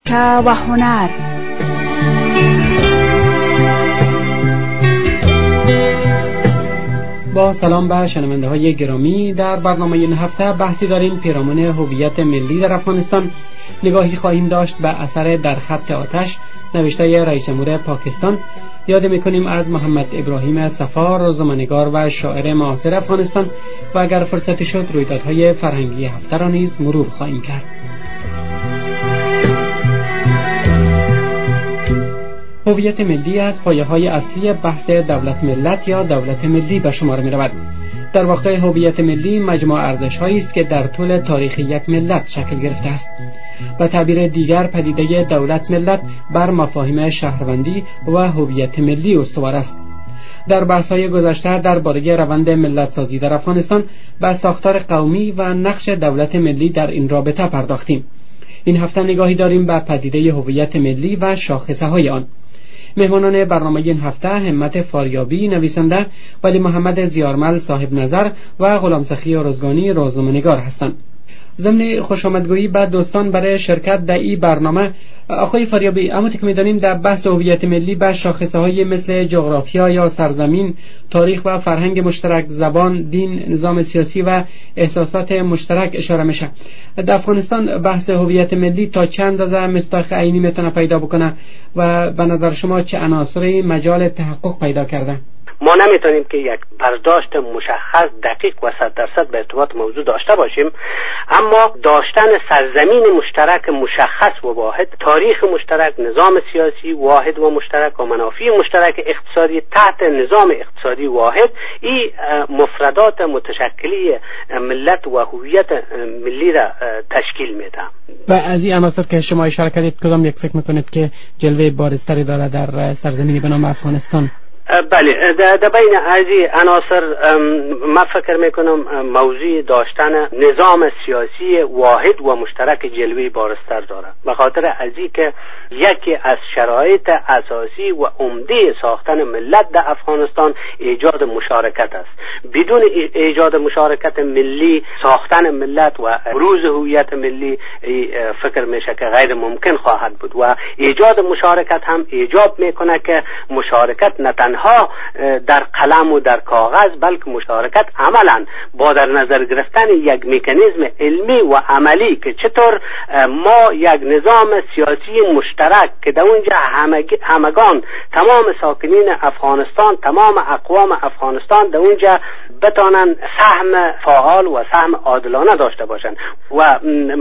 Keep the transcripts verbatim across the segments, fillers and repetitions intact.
سکه و هنر. با سلام به شنونده های گرامی، در برنامه این هفته بحثی داریم پیرامون هویت ملی در افغانستان. نگاهی خواهیم داشت به اثر در خط آتش نوشته رئیس جمهور پاکستان. یاد میکنیم از محمد ابراهیم صفا، روزنامه‌نگار و شاعر معاصر افغانستان، و اگر فرصتی شد رویدادهای فرهنگی هفته را نیز مرور خواهیم کرد. هویت ملی از پایه‌های اصلی بحث دولت ملت یا دولت ملی به شمار می‌رود. در واقع هویت ملی مجموع ارزش‌هایی است که در طول تاریخ یک ملت شکل گرفته است. به تعبیر دیگر، پدیده دولت ملت بر مفاهیم شهروندی و هویت ملی استوار است. در بحث‌های گذشته درباره روند ملت سازی در افغانستان به ساختار قومی و نقش دولت ملی در این رابطه پرداختیم. این هفته نگاهی داریم به پدیده هویت ملی و شاخصه‌های آن. مهمانان برنامه این هفته همت فاریابی نویسنده، ولی محمد زیارمل صاحب نظر و غلام سخی رزگانی روزنامه‌نگار هستند. ضمن خوشامدگویی به دوستان برای شرکت در این برنامه، آقای فاریابی، همونطور که می‌دانیم در بحث هویت ملی به شاخصه‌های مثل جغرافیا یا سرزمین، تاریخ و فرهنگ مشترک، زبان، دین، نظام سیاسی و احساسات مشترک اشاره میشه. در افغانستان بحث هویت ملی تا چند اندازه مصداق عینی میتونه پیدا بکنه و به نظر شما چه عناصری مجال تحقق پیدا کرده؟ ما نمیتونیم که یک برداشت مشخص دقیق و صد درصد به ارتباط موضوع داشته باشیم، اما داشتن سرزمین مشترک مشخص و واحد، تاریخ مشترک، نظام سیاسی واحد و مشترک و منافع مشترک اقتصادی تحت نظام اقتصادی واحد، این مفردات متشکلی ملت و هویت ملی را تشکیل میده. و از این عناصر که شما اشاره کردید، کدام یک فکر میکنید که جلوه بارزتری داره در سرزمینی به نام افغانستان؟ بله، در بین از این عناصر من فکر میکنم موضوع داشتن نظام سیاسی واحد و مشترک جلوه بارزتر داره، به خاطر از این که یکی از شرایط اساسی و عمده ساختن ملت در افغانستان ایجاد مشارکت است. بدون ایجاد مشارکت ملی، ساختن ملت و بروز هویت ملی فکر میشه که غیر ممکن خواهد بود و ایجاد مشارکت هم ایجاب میکنه که مشارکت نه تنها در قلم و در کاغذ، بلکه مشارکت عملا با در نظر گرفتن یک مکانیزم علمی و عملی که چطور ما یک نظام سیاسی مشترک که در اونجا همگان، تمام ساکنین افغانستان، تمام اقوام افغانستان در اونجا بتانن سهم فعال و سهم عادلانه داشته باشند. و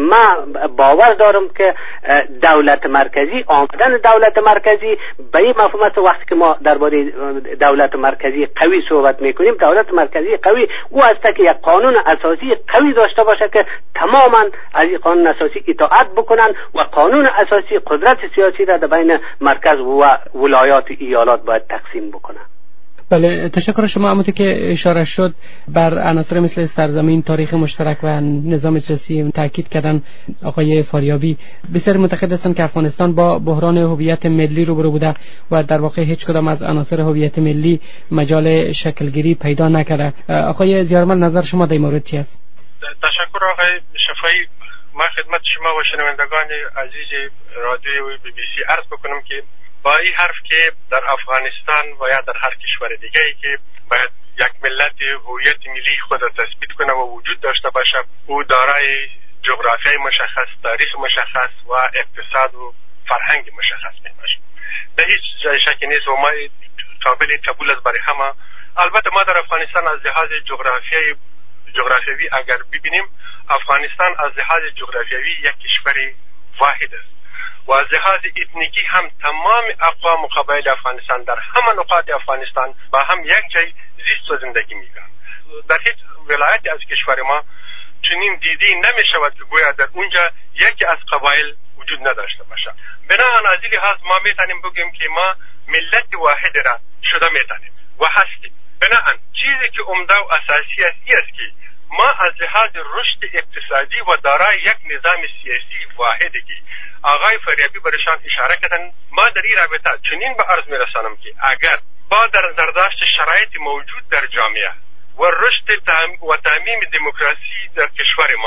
من باور دارم که دولت مرکزی، آمدن دولت مرکزی به این مفهوم است. وقتی که ما درباره دولت مرکزی قوی صحبت میکنیم، دولت مرکزی قوی او است که یک قانون اساسی قوی داشته باشه که تماما از این قانون اساسی اطاعت بکنن و قانون اساسی قدرت سیاسی را در بین مرکز و ولایات و ایالات باید تقسیم بکنن. بله، تشکر شما. همونطور که اشاره شد بر عناصر مثل سرزمین، تاریخ مشترک و نظام سیاسی تاکید کردن آقای فاریابی. بسیار معتقد هستند که افغانستان با بحران هویت ملی روبرو بوده و در واقع هیچ کدام از عناصر هویت ملی مجال شکلگیری پیدا نکرده. آقای زیارمل، نظر شما در این مورد چی است؟ تشکر آقای شفایی. من خدمت شما و شنوندگان عزیز رادیو بی بی سی عرض بکنم که با این حرف که در افغانستان و یا در هر کشور دیگه ای که باید یک ملت هویت ملی خود را تثبیت کنه و وجود داشته باشه، او دارای جغرافیای مشخص، تاریخ مشخص و اقتصاد و فرهنگ مشخص می باشه. در هیچ جای شکی نیست و ما قابل قبول است برای همه. البته ما در افغانستان از لحاظ جغرافیای جغرافیایی اگر ببینیم، افغانستان از لحاظ جغرافیایی یک کشور واحد است و از لحاظ اتنیکی هم تمام اقوام و قبایل افغانستان در همه نقاط افغانستان با هم یک جای زیست و زندگی میکنند. در هیچ ولایت از کشور ما چنین دیدی نمی شود که گویا در اونجا یکی از قبایل وجود نداشته باشد. بنابراین از این لحاظ ما میتونیم بگیم که ما ملت واحد را شده میتونیم و هستیم. بنابراین چیزی که عمده و اساسی است این است که ما از لحاظ رشد اقتصادی و دارای یک نظام سیاسی واحدی که آقای فاریابی برشان اشاره کردن، ما در این رابطه چنین به عرض میرسانم که اگر با در نظر داشت شرایط موجود در جامعه و رشد و تامین دموکراسی در کشور ما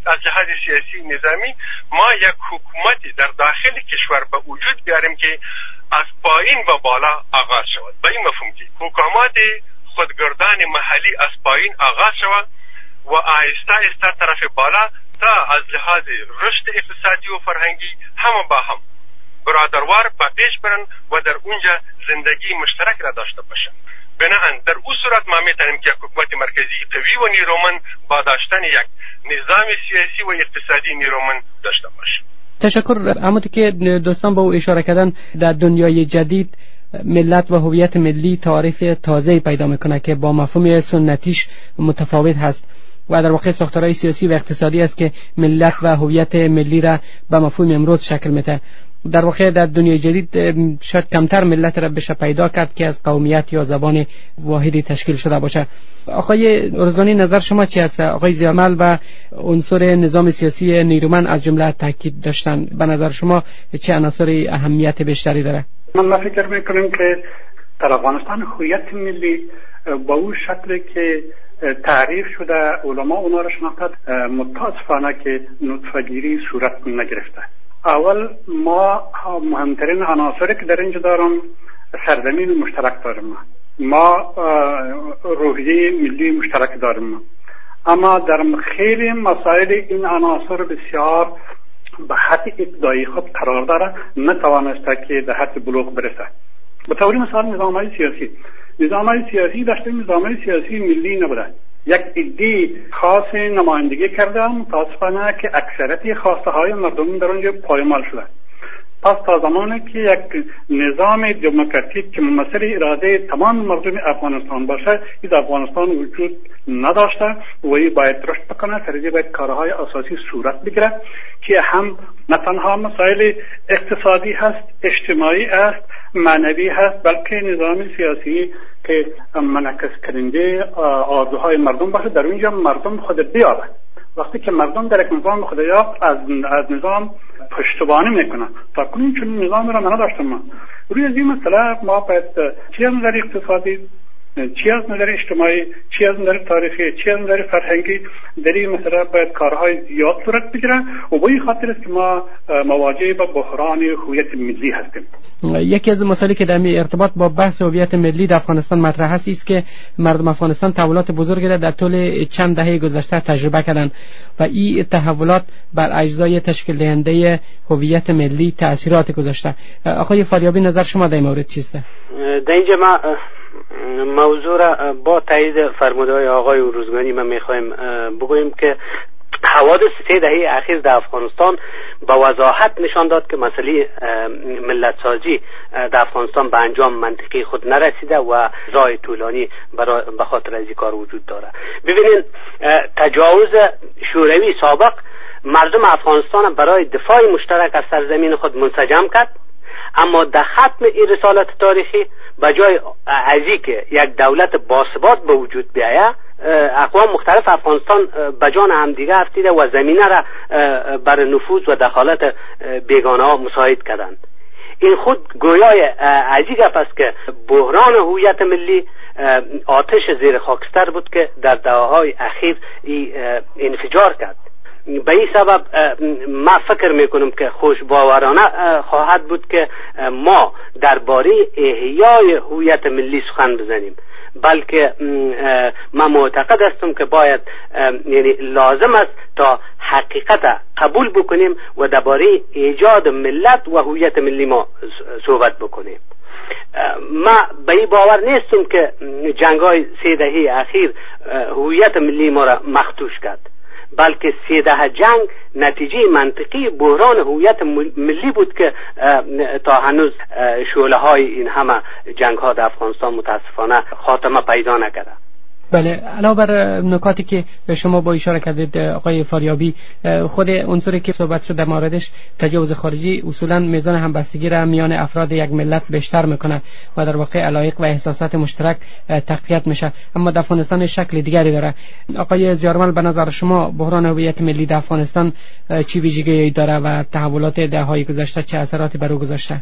از لحاظ سیاسی نظامی ما یک حکومتی در داخل کشور به وجود بیاریم که از پایین و بالا آغاز شود. به این مفهوم که حکومت خودگردان محلی از پایین آغاز شود و آهسته آهسته طرف بالا تا از لحاظ رشد اقتصادی و فرهنگی هم با هم برادروار با پیش برن و در اونجا زندگی مشترک را داشته باشند. بنابراین در اون صورت ما میتونیم که حکومت مرکزی قوی و نیرومند با داشتن یک نظام سیاسی و اقتصادی نیرومند داشته باشه. تشکر. همونطور که دوستان با او اشاره کردن، در دنیای جدید ملت و هویت ملی تعریف تازه پیدا میکنه که با مفهوم سنتیش متفاوت هست و در واقع ساختارهای سیاسی و اقتصادی است که ملت و هویت ملی را به مفهوم امروز شکل میده. در واقع در دنیای جدید شاید کمتر ملت را بشه پیدا کرد که از قومیت یا زبان واحدی تشکیل شده باشه. آقای رضوانی، نظر شما چی است؟ آقای ضیاءالمعل و عنصر نظام سیاسی نیرومند از جمله تاکید داشتن. به نظر شما چه عناصری اهمیت بیشتری داره؟ من فکر میکنم که در افغانستان هویت ملی با اون شکلی که تعریف شده علما اونا را شناختند، متاسفانه که نطفه‌گیری صورت نگرفته. اول ما مهمترین عناصری که در اینجا دارم سرزمین مشترک داریم، ما روحیه ملی مشترک داریم، اما در خیلی مسائل این عناصر بسیار به حد ابتدایی خود قرار داره، نتوانسته که در حد بلوغ برسه. به طور مثال نظامهای سیاسی نظامهای سیاسی داشته نظامهای سیاسی ملی نبوده، یک عده خاص نمایندگی کردن، متاسفانه که اکثریت خواسته های مردم در اونجا پایمال شده. پس تا زمانی که یک نظام دموکراتیک که ممثل اراده تمام مردم افغانستان باشه، این افغانستان وجود نداشته و این باید رشد بکنه، سریع باید کارهای اساسی صورت بگیره که هم نه تنها مسائل اقتصادی هست، اجتماعی است، معنوی هست، بلکه نظام سیاسی که منعکس کننده آرزوهای مردم باشه، در اونجا مردم خود بیابه. وقتی که مردم در یک نظام خود یافت، از از نظام پشتیبانی میکنه. تا کنون چون نظام را من نداشتم. ما روی از این مسئله ما باید چی از نظر اقتصادی، چی از نظر اجتماعی، چی از نظر تاریخی، چی از نظر فرهنگی در این مسئله باید کارهای زیاد صورت بگیره و به این خاطر است که ما مواجه با بحران هویت ملی هستیم. یکی از مسائلی که در ارتباط با بحث هویت ملی در افغانستان مطرح است است که مردم افغانستان تحولات بزرگی را در طول چند دهه گذشته تجربه کردند و این تحولات بر اجزای تشکیل دهنده هویت ملی تأثیرات گذاشته. آقای فاریابی، نظر شما در این مورد چیست؟ در اینجا ما موضوع را با تایید فرمودهای آقای روزگانی ما میخوایم بگوییم که حوادث سه دهه اخیر در افغانستان با وضاحت نشان داد که مسئله ملت سازی در افغانستان به انجام منطقی خود نرسیده و راه طولانی به خاطر از این کار وجود داره. ببینید، تجاوز شوروی سابق مردم افغانستان برای دفاع مشترک از سرزمین خود منسجم کرد، اما در ختم این رسالت تاریخی بجای از اینکه یک دولت باثبات به وجود بیاید، اقوام مختلف افغانستان بجان همدیگه افتیده و زمینه را بر نفوذ و دخالت بیگانه ها مساعد کردند. این خود گویای از این گپ است که بحران هویت ملی آتش زیر خاکستر بود که در دهه‌های اخیر انفجار کرد. به این سبب ما فکر میکنم که خوشباورانه خواهد بود که ما درباره احیای هویت ملی سخن بزنیم، بلکه من معتقد هستم که باید یعنی لازم است تا حقیقت قبول بکنیم و درباره ایجاد ملت و هویت ملی ما صحبت بکنیم. ما به این باور نیستم که جنگ‌های سه دهه اخیر هویت ملی ما را مخدوش کرد، بلکه سه دهه جنگ نتیجه منطقی بحران هویت ملی بود که تا هنوز شعله های این همه جنگ ها در افغانستان متاسفانه خاتمه پیدا نکرده. بله، علاوه بر نکاتی که شما با اشاره کردید آقای فاریابی، خود عنصری که صحبت شد در موردش تجاوز خارجی اصولا میزان همبستگی را میان افراد یک ملت بیشتر میکنه و در واقع علایق و احساسات مشترک تقویت میشه، اما در افغانستان شکل دیگری داره. آقای ضیاءالمعل، به نظر شما بحران هویت ملی در افغانستان چی ویژگی داره و تحولات دهه‌های گذشته چه اثراتی بر او گذاشته؟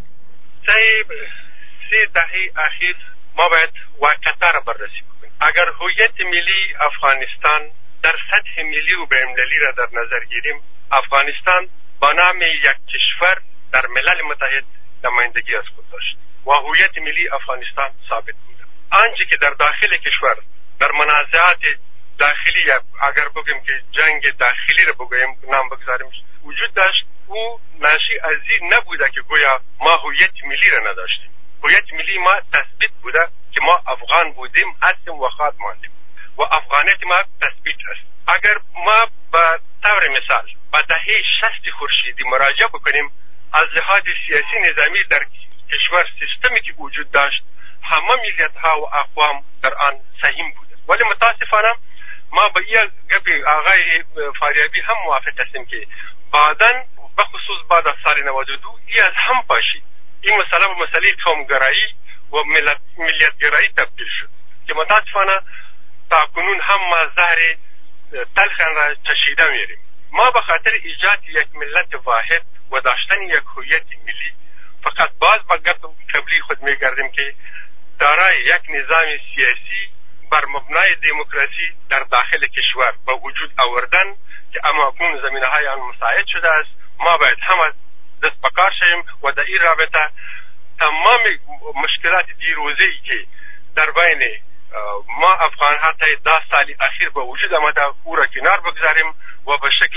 سه دهه اخیر ما باید واقعیت را بررسی کنیم. اگر هویت ملی افغانستان در سطح ملی و بین‌المللی را در نظر گیریم، افغانستان با نام یک کشور در ملل متحد نمایندگی از خود داشت و هویت ملی افغانستان ثابت بود. آنچه که در داخل کشور در منازعات داخلی، اگر بگیم که جنگ داخلی را بگویم نام بگذاریم، وجود داشت، او ناشی از این نبوده که گویا ما هویت ملی را نداشتیم. هویت ملی ما تثبیت بوده که ما افغان بودیم، هستیم و خواهد ماندیم و افغانیت ما تثبیت است. اگر ما به طور مثال به دهه شصت خورشیدی مراجعه بکنیم، از لحاظ سیاسی نظامی در کشور سیستمی که وجود داشت، همه ملیت ها و اقوام در آن سهیم بوده. ولی متاسفانه ما به این گپ آقای فاریابی هم موافق هستیم که بعداً به خصوص بعد از سال نود و دو این از هم پاشید. این مسئله به مسئله قومگرایی و ملت ملیتگرایی تبدیل شد که متاسفانه تا کنون هم ما زهر تلخ را چشیده میریم. ما به خاطر ایجاد یک ملت واحد و داشتن یک هویت ملی فقط باز به گپ قبلی خود میگردیم که دارای یک نظام سیاسی بر مبنای دموکراسی در داخل کشور با وجود آوردن که اما اکنون زمینه های آن مساعد شده است. ما باید همه دست بکار شویم و در این رابطه تمام مشکلات دیروزی که در بین ما افغان ها تا ده سال اخیر به وجود آمده او را کنار بگذاریم و به شکل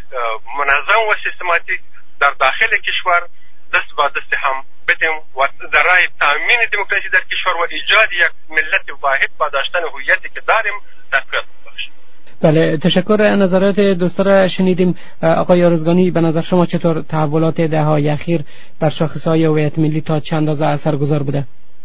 منظم و سیستماتیک در داخل کشور دست با دست هم بدیم و در راه تامین دموکراسی در کشور و ایجاد یک ملت واحد با داشتن هویتی که داریم تحقیق باشیم. بله، تشکر. نظرات دوستا را شنیدیم. آقای آرزگانی، به نظر شما چطور تحولات دهه‌های اخیر بر شاخص‌های هویت ملی تا چند اندازه اثرگذار بوده؟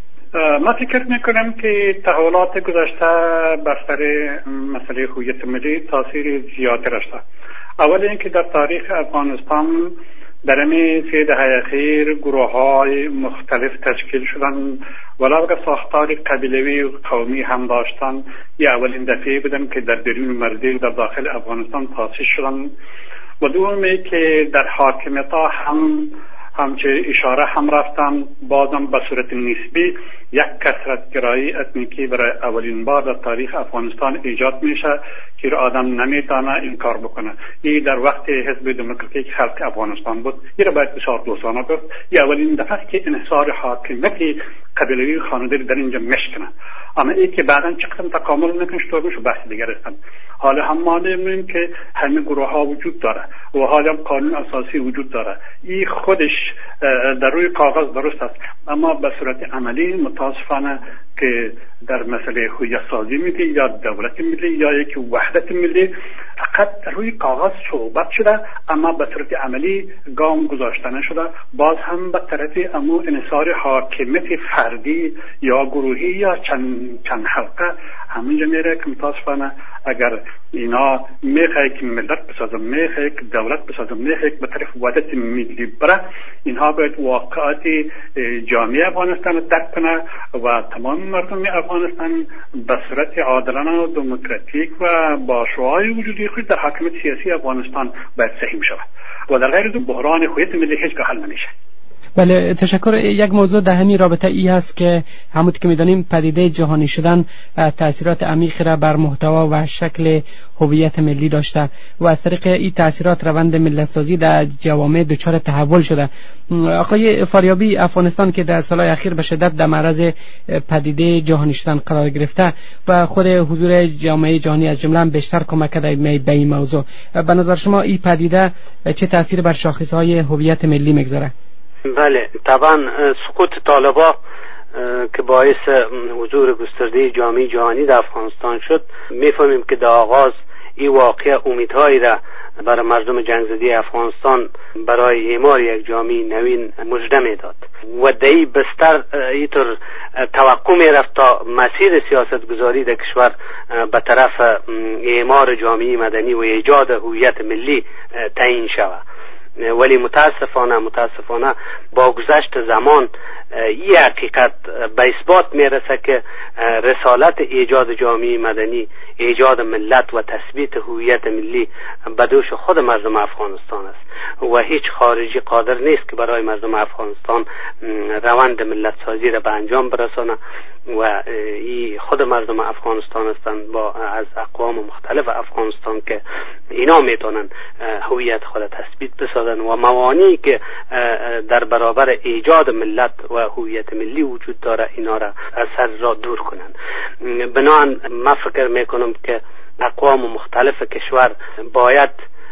ما فکر میکنم که تحولات گذشته بر سر مسئله هویت ملی تاثیر زیادی داشته. اول اینکه در تاریخ افغانستان در این سه دهه اخیر گروه‌های مختلف تشکیل شدن، ولو که ساختار قبیلوی و قومی هم داشتن. یه اولین دفعه بودن که در درون مرزی در داخل افغانستان تاسیس شدن و دومی که در حاکمیت ها هم همچه اشاره هم رفتن، بازم به صورت نسبی یک کثرت‌گرایی اتنیکی برای اولین بار در تاریخ افغانستان ایجاد میشه که آدم نمیتونه این کار بکنه. این در وقت حزب دموکراتیک خلق افغانستان بود. این را باید بسیار دوستانه گفت. این اولین دفعه که انحصار حاکمیت قبیلوی خانواده در اینجا مشکنه. اما این که بعدا چقدر تکامل میکنه چطور میشه بحث دیگر هستن. حالا هم معلومه که همه گروه ها وجود داره و حالا هم قانون اساسی وجود داره. این خودش در روی کاغذ درست است، اما به صورت عملی متاسفانه که در مسئله هویت سازی ملی یا دولت ملی یا یک وحدت ملی فقط روی کاغذ صحبت شده، اما به صورت عملی گام گذاشته نشده. باز هم به طرف امو انحصار حاکمیت فردی یا گروهی یا چند چند حلقه همینجا میره که متاسفانه اگر اینا میخواه که ملت بسازم، میخواه که دولت بسازم، میخواه که به طرف وحدت ملی بره، اینها باید واقعات جامعه افغانستان درک کنه و تمام مردم افغانستان به صورت عادلانه و دموکراتیک و با شعاع وجودی خود در حاکمیت سیاسی افغانستان باید سهیم شود و در غیر از بحران هویت ملی هیچ حل نمیشه. بله، تشکر. یک موضوع در همین رابطه ای هست که همونطور که می‌دانیم پدیده جهانی شدن تأثیرات عمیقی را بر محتوا و شکل هویت ملی داشته و از طریق این تأثیرات روند ملت‌سازی در جوامع دچار تحول شده. آقای فاریابی، افغانستان که در سالهای اخیر به شدت در معرض پدیده جهانی شدن قرار گرفته و خود حضور جامعه جهانی از جمله بیشتر کمک کرده به این موضوع، به نظر شما این پدیده چه تأثیری بر شاخص‌های هویت ملی می‌گذاره؟ بله، طبعا سقوط طالبا که باعث حضور گسترده جامعه جهانی در افغانستان شد، میفهمیم که در آغاز این واقعه امیدهایی را برای مردم جنگزده افغانستان برای اعمار یک جامعه نوین مژده میداد و دهی بستر اینطور توقع میرفت تا مسیر سیاست گذاری در کشور به طرف اعمار جامعه مدنی و ایجاد هویت ملی تعیین شود. ولی متاسفانه متاسفانه با گذشت زمان این حقیقت به اثبات میرسه که رسالت ایجاد جامعه مدنی، ایجاد ملت و تثبیت هویت ملی به دوش خود مردم افغانستان است. و هیچ خارجی قادر نیست که برای مردم افغانستان روند ملت سازی را به انجام برسانه و خود مردم افغانستان هستند با از اقوام مختلف افغانستان که اینا میتونن هویت خود تثبیت بسازن و موانعی که در برابر ایجاد ملت و هویت ملی وجود داره اینا را از سر را دور کنن. بنابراین من فکر میکنم که اقوام مختلف کشور باید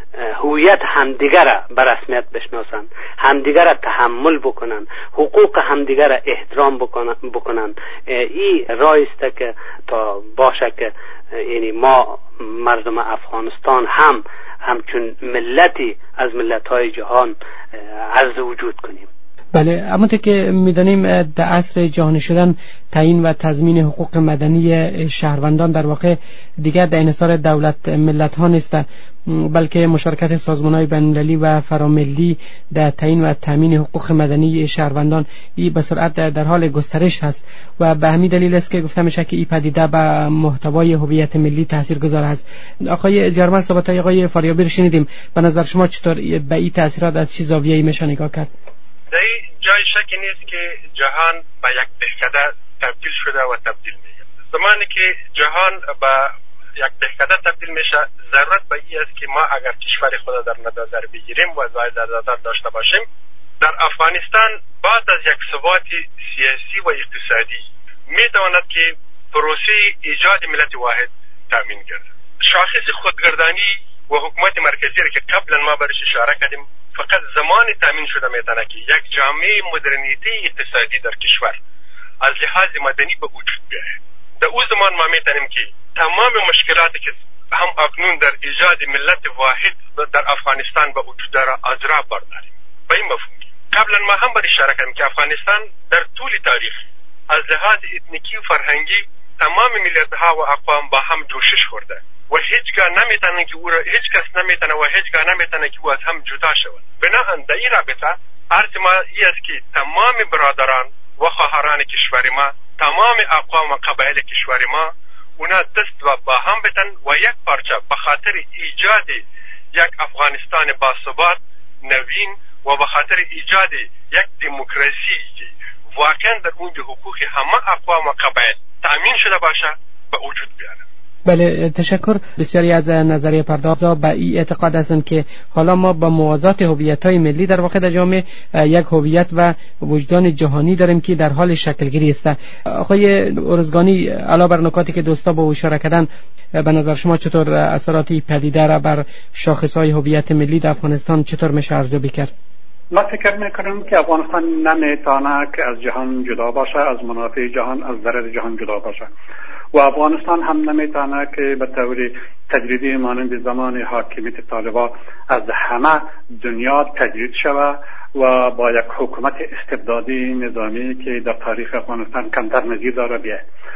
هویت همدیگر را به رسمیت بشناسن، همدیگر را تحمل بکنن، حقوق همدیگر را احترام بکنن, بکنن. این راه است که تا باشه که یعنی ما مردم افغانستان هم همچون ملتی از ملت‌های جهان عرض وجود کنیم. بله، همونطور که میدانیم در عصر جهانی شدن تعیین و تضمین حقوق مدنی شهروندان در واقع دیگر در انحصار دولت ملت ها نیست، بلکه مشارکت سازمان‌های بین‌المللی و فراملی در تعیین و تامین حقوق مدنی شهروندان این به سرعت در حال گسترش هست و به همین دلیل است که گفته میشه که این پدیده به محتوای هویت ملی تاثیرگذار است. آقای زیارمل، صحبت‌های آقای فاریابی رو شنیدیم. به نظر شما چطور به این تاثیرات از چه زاویه‌ای میشه نگاه کرد؟ در این جای شکی نیست که جهان به یک دهکده تبدیل شده و تبدیل میشه. زمانی که جهان به یک دهکده تبدیل میشه، ضرورت به این است که ما اگر کشور خود در نظر بگیریم و در نظر داشته باشیم، در افغانستان بعد از یک ثبات سیاسی و اقتصادی میتواند که پروسه ایجاد ملت واحد تامین گردد. شاخص خودگردانی و حکومت مرکزی را که قبلا ما برش اشاره کردیم فقط زمان تامین شده میتونه که یک جامعه مدرنیته اقتصادی در کشور از لحاظ مدنی به وجود بیاید. در او زمان ما میتونیم که تمام مشکلاتی که هم اکنون در ایجاد ملت واحد در افغانستان به وجود داره از راه برداریم. به این مفهوم قبلا ما هم بر اشاره کردیم که افغانستان در طول تاریخ از لحاظ اتنیکی و فرهنگی تمام ملت‌ها و اقوام با هم جوشش خورده و هیچگاه نمیتونه که او را هیچ کس نمیتونه و هیچگاه نمیتونه که او از هم جدا شود. بنابراین در این رابطه عرض ما این است که تمام برادران و خواهران کشور ما، تمام اقوام و قبایل کشور ما اونا دست و با هم بتن و یک پارچه به خاطر ایجاد یک افغانستان باثبات، نوین و به خاطر ایجاد یک دموکراسی که واقعا در اونج حقوق همه اقوام و قبایل تأمین شده باشه به وجود بیاره. بله، تشکر. بسیاری از نظریه پردازا به این اعتقاد هستند که حالا ما با موازات هویت‌های ملی در واقع در جامعه یک هویت و وجدان جهانی داریم که در حال شکلگیری است. آقای ارزگانی، علاوه بر نکاتی که دوستا با اشاره کردن، به نظر شما چطور اثرات این پدیده را بر شاخص‌های هویت ملی در افغانستان چطور میشه ارزیابی کرد؟ من فکر میکنم که افغانستان نمیتونه که از جهان جدا باشه، از منافع جهان، از ضرر جهان جدا باشه و افغانستان هم نمیتونه که به طور تجریدی مانند زمان حاکمیت طالبان از همه دنیا تجرید شود و با یک حکومت استبدادی نظامی که در تاریخ افغانستان کمتر نظیر داره بیاد.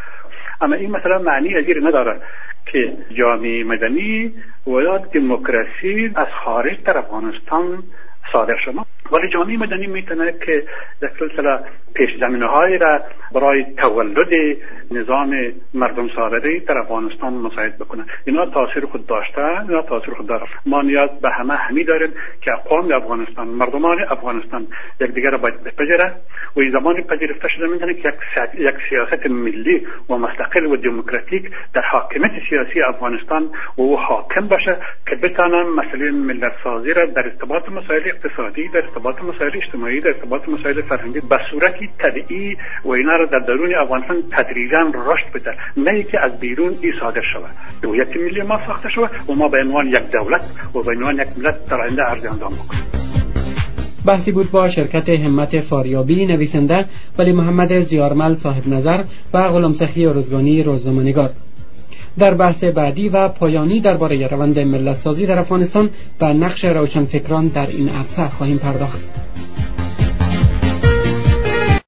اما این مثلا معنی ازیر نداره که جامعه مدنی و یا دموکراسی از خارج در افغانستان صادر شده، ولی جامعه مدنی میتونه که یک سلسله پیش زمینه های را برای تولد نظام مردم سالاری در افغانستان مساعد بکنه. اینا تاثیر خود داشته، اینا تاثیر خود داره. ما نیاز به همه همی داریم که اقوام افغانستان، مردمان افغانستان یک دیگر را باید بپذیرند و این زمانی پذیرفته شده میتونه که یک, یک سیاست ملی و مستقل و دموکراتیک در حاکمیت سیاسی افغانستان و او حاکم باشه که بتانن مسئله ملت سازی را در ارتباط مسائل اقتصادی، در ارتباط مسائل اجتماعی، در ارتباط مسائل فرهنگی به صورتی طبیعی و اینا را در درون افغانستان تدریجاً رشد بده، نه که از بیرون ای صادر شود. هویت ملی ما ساخته شود و ما به عنوان یک دولت و به عنوان یک ملت در آینده عرض اندام بکنیم. بحثی بود با شرکت همت فاریابی، نویسنده ولی محمد زیارمل صاحب نظر و غلامسخی ارزگانی روزنامه‌نگار. در بحث بعدی و پایانی درباره روند ملت سازی در افغانستان و نقش روشنفکران در این عرصه خواهیم پرداخت.